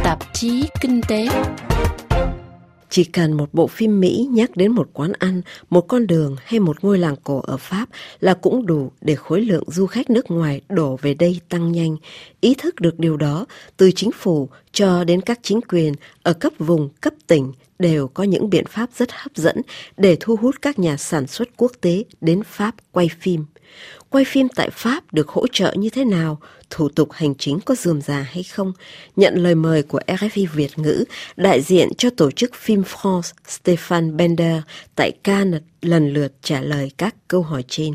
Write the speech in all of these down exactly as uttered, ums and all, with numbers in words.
tạp chí kinh tế. Chỉ cần một bộ phim Mỹ nhắc đến một quán ăn, một con đường hay một ngôi làng cổ ở Pháp là cũng đủ để khối lượng du khách nước ngoài đổ về đây tăng nhanh. Ý thức được điều đó, từ chính phủ cho đến các chính quyền ở cấp vùng, cấp tỉnh đều có những biện pháp rất hấp dẫn để thu hút các nhà sản xuất quốc tế đến Pháp quay phim. Quay phim tại Pháp được hỗ trợ như thế nào? Thủ tục hành chính có rườm rà hay không? Nhận lời mời của rờ ép i Việt ngữ, đại diện cho tổ chức Film France Stéphane Bender tại Cannes lần lượt trả lời các câu hỏi trên.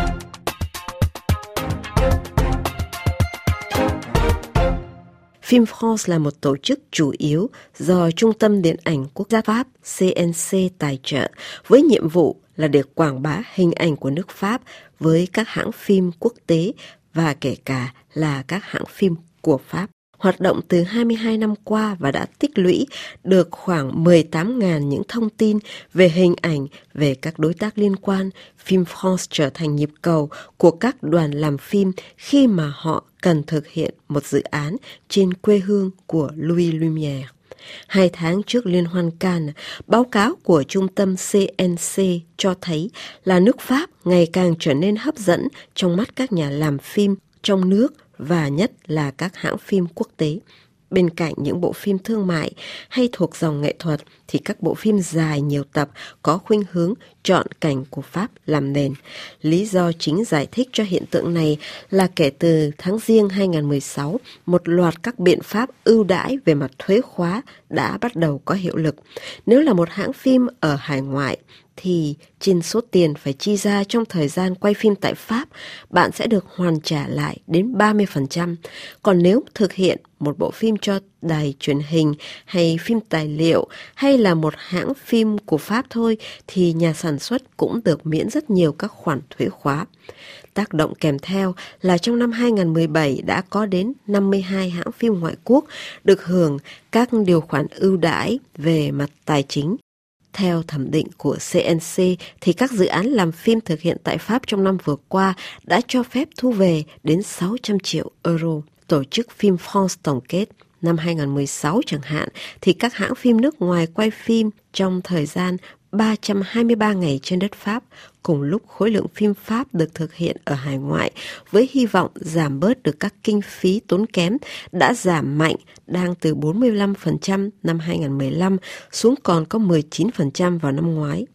Film France là một tổ chức chủ yếu do Trung tâm Điện ảnh Quốc gia Pháp xê en xê tài trợ với nhiệm vụ là để quảng bá hình ảnh của nước Pháp với các hãng phim quốc tế và kể cả là các hãng phim của Pháp. Hoạt động từ hai mươi hai năm qua và đã tích lũy được khoảng mười tám nghìn những thông tin về hình ảnh về các đối tác liên quan. Film France trở thành nhịp cầu của các đoàn làm phim khi mà họ cần thực hiện một dự án trên quê hương của Louis Lumière. Hai tháng trước Liên hoan Cannes, báo cáo của trung tâm xê en xê cho thấy là nước Pháp ngày càng trở nên hấp dẫn trong mắt các nhà làm phim trong nước và nhất là các hãng phim quốc tế. Bên cạnh những bộ phim thương mại hay thuộc dòng nghệ thuật thì các bộ phim dài nhiều tập có khuynh hướng chọn cảnh của Pháp làm nền. Lý do chính giải thích cho hiện tượng này là kể từ tháng Giêng hai không một sáu, một loạt các biện pháp ưu đãi về mặt thuế khóa đã bắt đầu có hiệu lực. Nếu là một hãng phim ở hải ngoại thì trên số tiền phải chi ra trong thời gian quay phim tại Pháp, bạn sẽ được hoàn trả lại đến ba mươi phần trăm. Còn nếu thực hiện một bộ phim cho đài truyền hình hay phim tài liệu hay là một hãng phim của Pháp thôi thì nhà sản xuất cũng được miễn rất nhiều các khoản thuế khóa. Tác động kèm theo là trong năm hai không một bảy đã có đến năm mươi hai hãng phim ngoại quốc được hưởng các điều khoản ưu đãi về mặt tài chính. Theo thẩm định của xê en xê thì các dự án làm phim thực hiện tại Pháp trong năm vừa qua đã cho phép thu về đến sáu trăm triệu euro. Tổ chức Film France tổng kết năm hai không một sáu chẳng hạn thì các hãng phim nước ngoài quay phim trong thời gian ba trăm hai mươi ba ngày trên đất Pháp, cùng lúc khối lượng phim Pháp được thực hiện ở hải ngoại với hy vọng giảm bớt được các kinh phí tốn kém đã giảm mạnh, đang từ bốn mươi lăm phần trăm năm hai không một lăm xuống còn có mười chín phần trăm vào năm ngoái.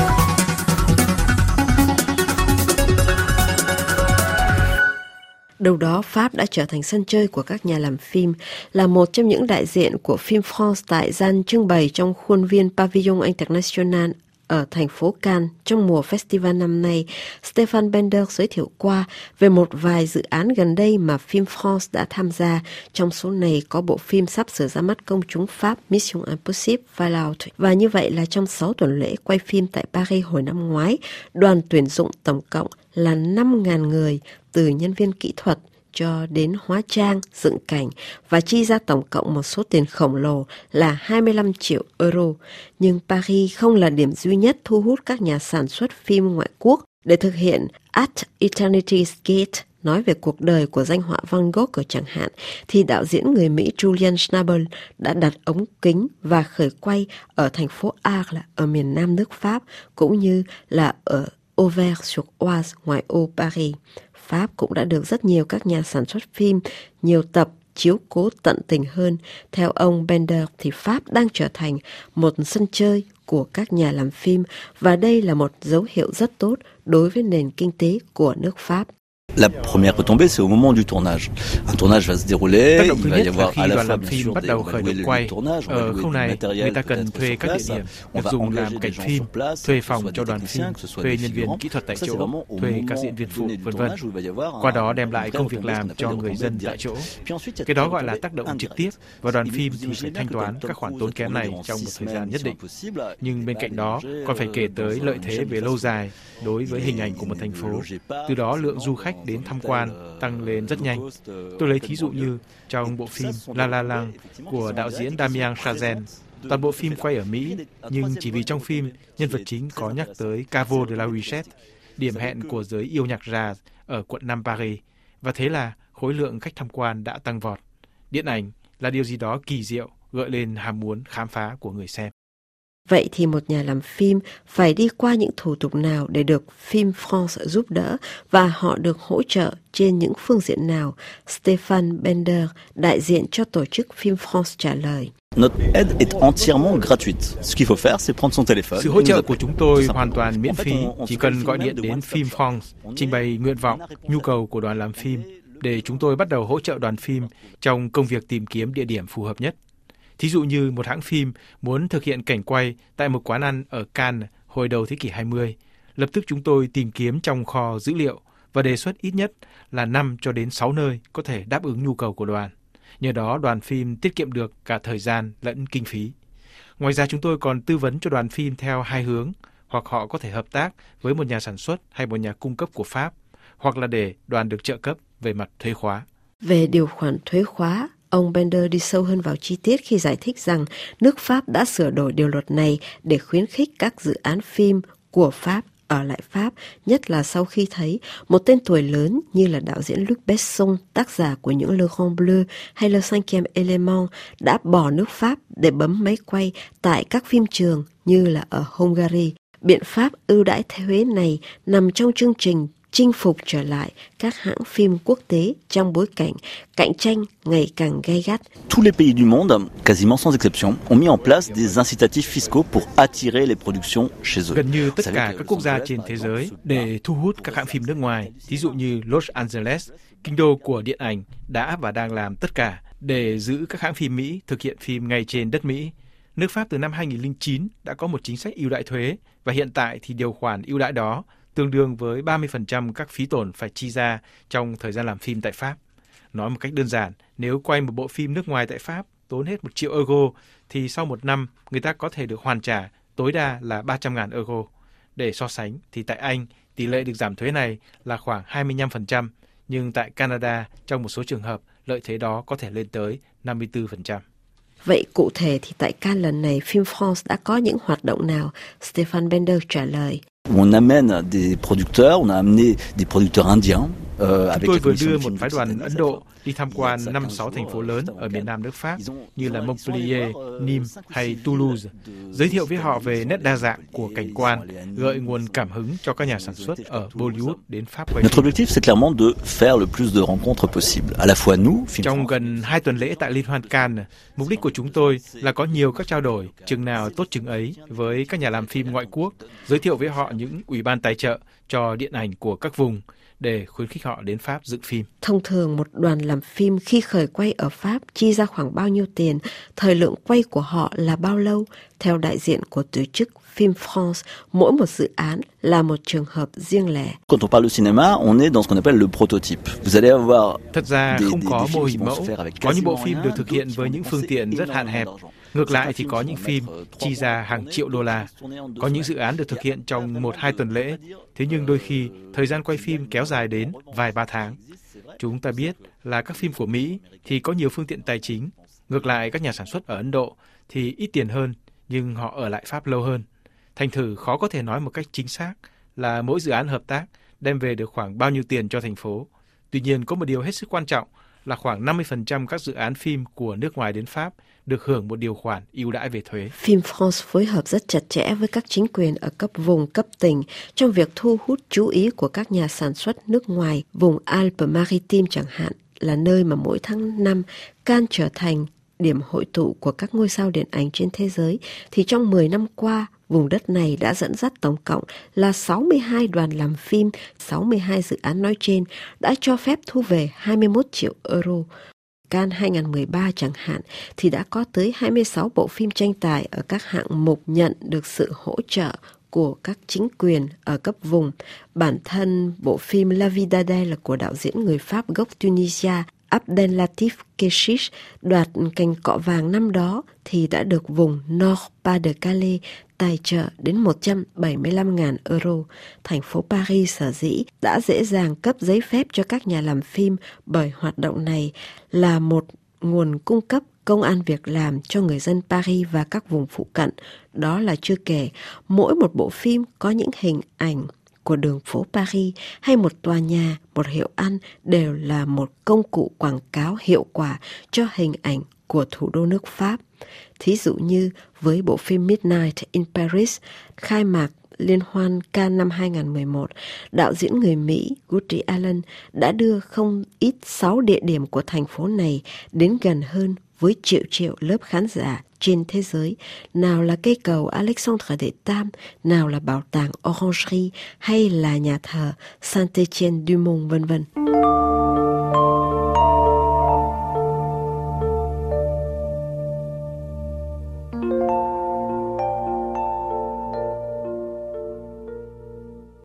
Đâu đó Pháp đã trở thành sân chơi của các nhà làm phim, là một trong những đại diện của Film France tại gian trưng bày trong khuôn viên Pavillon International ở thành phố Cannes trong mùa festival năm nay. Stéphane Bender giới thiệu qua về một vài dự án gần đây mà Film France đã tham gia. Trong số này có bộ phim sắp sửa ra mắt công chúng Pháp Mission Impossible Fallout. Và như vậy là trong sáu tuần lễ quay phim tại Paris hồi năm ngoái, đoàn tuyển dụng tổng cộng là năm nghìn người, từ nhân viên kỹ thuật cho đến hóa trang, dựng cảnh và chi ra tổng cộng một số tiền khổng lồ là hai mươi lăm triệu euro. Nhưng Paris không là điểm duy nhất thu hút các nhà sản xuất phim ngoại quốc để thực hiện At Eternity's Gate, nói về cuộc đời của danh họa Van Gogh ở chẳng hạn, thì đạo diễn người Mỹ Julian Schnabel đã đặt ống kính và khởi quay ở thành phố Arles ở miền nam nước Pháp, cũng như là ở Auvers-sur-Oise, ngoại ô Paris. Pháp cũng đã được rất nhiều các nhà sản xuất phim, nhiều tập chiếu cố tận tình hơn. Theo ông Bender thì Pháp đang trở thành một sân chơi của các nhà làm phim và đây là một dấu hiệu rất tốt đối với nền kinh tế của nước Pháp. La première retombée, c'est au moment du tournage. Un tournage va se dérouler, il va y avoir à la fois bien sûr des louer le tournage, ở khâu này người ta cần thuê các địa điểm được dùng làm cảnh phim, thuê phòng cho đoàn phim, thuê nhân viên kỹ thuật tại chỗ, thuê các diễn viên phụ, vân vân. Qua đó đem lại công việc làm cho người dân tại chỗ. Cái đó gọi là tác động trực tiếp, và đoàn phim thì phải thanh toán các khoản tốn kém này trong một thời gian nhất định. Nhưng bên cạnh đó còn phải kể tới lợi thế về lâu dài đối với hình ảnh của một thành phố. Từ đó lượng du khách đến tham quan tăng lên rất nhanh. Tôi lấy thí dụ như trong bộ phim La La Land của đạo diễn Damien Chazelle. Toàn bộ phim quay ở Mỹ, nhưng chỉ vì trong phim nhân vật chính có nhắc tới Caveau de la Richette, điểm hẹn của giới yêu nhạc jazz ở quận năm Paris, và thế là khối lượng khách tham quan đã tăng vọt. Điện ảnh là điều gì đó kỳ diệu, gợi lên ham muốn khám phá của người xem. Vậy thì một nhà làm phim phải đi qua những thủ tục nào để được Film France giúp đỡ và họ được hỗ trợ trên những phương diện nào? Stéphane Bender, đại diện cho tổ chức Film France trả lời. Notre aide est entièrement gratuite. Ce qu'il faut faire, c'est prendre son téléphone. Sự hỗ trợ của chúng tôi hoàn toàn miễn phí, chỉ cần gọi điện đến Film France, trình bày nguyện vọng, nhu cầu của đoàn làm phim để chúng tôi bắt đầu hỗ trợ đoàn phim trong công việc tìm kiếm địa điểm phù hợp nhất. Thí dụ như một hãng phim muốn thực hiện cảnh quay tại một quán ăn ở Cannes hồi đầu thế kỷ hai mươi, lập tức chúng tôi tìm kiếm trong kho dữ liệu và đề xuất ít nhất là năm cho đến sáu nơi có thể đáp ứng nhu cầu của đoàn. Nhờ đó đoàn phim tiết kiệm được cả thời gian lẫn kinh phí. Ngoài ra chúng tôi còn tư vấn cho đoàn phim theo hai hướng, hoặc họ có thể hợp tác với một nhà sản xuất hay một nhà cung cấp của Pháp, hoặc là để đoàn được trợ cấp về mặt thuế khóa. Về điều khoản thuế khóa, ông Bender đi sâu hơn vào chi tiết khi giải thích rằng nước Pháp đã sửa đổi điều luật này để khuyến khích các dự án phim của Pháp ở lại Pháp, nhất là sau khi thấy một tên tuổi lớn như là đạo diễn Luc Besson, tác giả của những Le Grand Bleu hay Le Cinquième Élément, đã bỏ nước Pháp để bấm máy quay tại các phim trường như là ở Hungary. Biện pháp ưu đãi thuế này nằm trong chương trình chinh phục trở lại các hãng phim quốc tế trong bối cảnh cạnh tranh ngày càng gay gắt. Tous les pays du monde, quasiment sans exception, ont mis en place des incitatifs fiscaux pour attirer les productions chez eux. Gần như tất cả các quốc gia trên thế giới để thu hút các hãng phim nước ngoài, ví dụ như Los Angeles, kinh đô của điện ảnh, đã và đang làm tất cả để giữ các hãng phim Mỹ thực hiện phim ngay trên đất Mỹ. Nước Pháp từ năm hai nghìn không trăm lẻ chín đã có một chính sách ưu đãi thuế và hiện tại thì điều khoản ưu đãi đó tương đương với ba mươi phần trăm các phí tổn phải chi ra trong thời gian làm phim tại Pháp. Nói một cách đơn giản, nếu quay một bộ phim nước ngoài tại Pháp tốn hết một triệu euro, thì sau một năm người ta có thể được hoàn trả tối đa là ba trăm ngàn euro. Để so sánh thì tại Anh, tỷ lệ được giảm thuế này là khoảng hai mươi lăm phần trăm, nhưng tại Canada, trong một số trường hợp, lợi thế đó có thể lên tới năm mươi tư phần trăm. Vậy cụ thể thì tại Cannes lần này, Film France đã có những hoạt động nào? Stéphane Bender trả lời. On amène des producteurs, on a amené des producteurs indiens. Chúng tôi vừa đưa một phái đoàn Ấn Độ đi tham quan năm sáu thành phố lớn ở miền nam nước Pháp như là Montpellier, Nîmes hay Toulouse, giới thiệu với họ về nét đa dạng của cảnh quan, gợi nguồn cảm hứng cho các nhà sản xuất ở Bollywood đến Pháp quay phim. Notre objectif c'est clairement de faire le plus de rencontres possible, à la fois nous, Film Trong gần hai tuần lễ tại Liên hoan Cannes, mục đích của chúng tôi là có nhiều các trao đổi, chừng nào tốt chừng ấy, với các nhà làm phim ngoại quốc, giới thiệu với họ những ủy ban tài trợ cho điện ảnh của các vùng, để khuyến khích họ đến Pháp dựng phim. Thông thường một đoàn làm phim khi khởi quay ở Pháp chi ra khoảng bao nhiêu tiền? Thời lượng quay của họ là bao lâu? Theo đại diện của tổ chức Film France, mỗi một dự án là một trường hợp riêng lẻ. Quand on parle de cinéma, on est dans ce qu'on appelle le prototype. Vous allez avoir Thật ra không có mô hình mẫu, có những bộ phim được thực hiện với những phương tiện rất hạn hẹp. Ngược lại thì có những phim chi ra hàng triệu đô la. Có những dự án được thực hiện trong một hai tuần lễ, thế nhưng đôi khi thời gian quay phim kéo dài đến vài ba tháng. Chúng ta biết là các phim của Mỹ thì có nhiều phương tiện tài chính. Ngược lại các nhà sản xuất ở Ấn Độ thì ít tiền hơn, nhưng họ ở lại Pháp lâu hơn. Thành thử khó có thể nói một cách chính xác là mỗi dự án hợp tác đem về được khoảng bao nhiêu tiền cho thành phố. Tuy nhiên có một điều hết sức quan trọng là khoảng năm mươi phần trăm các dự án phim của nước ngoài đến Pháp được hưởng một điều khoản ưu đãi về thuế. Film France phối hợp rất chặt chẽ với các chính quyền ở cấp vùng, cấp tỉnh trong việc thu hút chú ý của các nhà sản xuất nước ngoài. Vùng Alpes-Maritimes chẳng hạn là nơi mà mỗi tháng năm Cannes trở thành điểm hội tụ của các ngôi sao điện ảnh trên thế giới, thì trong mười năm qua, vùng đất này đã dẫn dắt tổng cộng là sáu mươi hai đoàn làm phim, sáu mươi hai dự án nói trên đã cho phép thu về hai mươi mốt triệu euro. Cannes hai không một ba chẳng hạn thì đã có tới hai mươi sáu bộ phim tranh tài ở các hạng mục nhận được sự hỗ trợ của các chính quyền ở cấp vùng. Bản thân bộ phim La Vie d'Adèle là của đạo diễn người Pháp gốc Tunisia Abdellatif Kechiche đoạt cành cọ vàng năm đó thì đã được vùng Nord-Pas-de-Calais tài trợ đến một trăm bảy mươi lăm nghìn euro. Thành phố Paris sở dĩ đã dễ dàng cấp giấy phép cho các nhà làm phim bởi hoạt động này là một nguồn cung cấp công ăn việc làm cho người dân Paris và các vùng phụ cận. Đó là chưa kể, mỗi một bộ phim có những hình ảnh của đường phố Paris hay một tòa nhà, một hiệu ăn đều là một công cụ quảng cáo hiệu quả cho hình ảnh của thủ đô nước Pháp. Thí dụ như với bộ phim Midnight in Paris, khai mạc Liên hoan Cannes năm hai không một một, đạo diễn người Mỹ Woody Allen đã đưa không ít sáu địa điểm của thành phố này đến gần hơn với triệu triệu lớp khán giả trên thế giới, nào là cây cầu Alexandre đệ Tam, nào là bảo tàng Orangerie hay là nhà thờ Saint-Étienne du Mont, vân vân.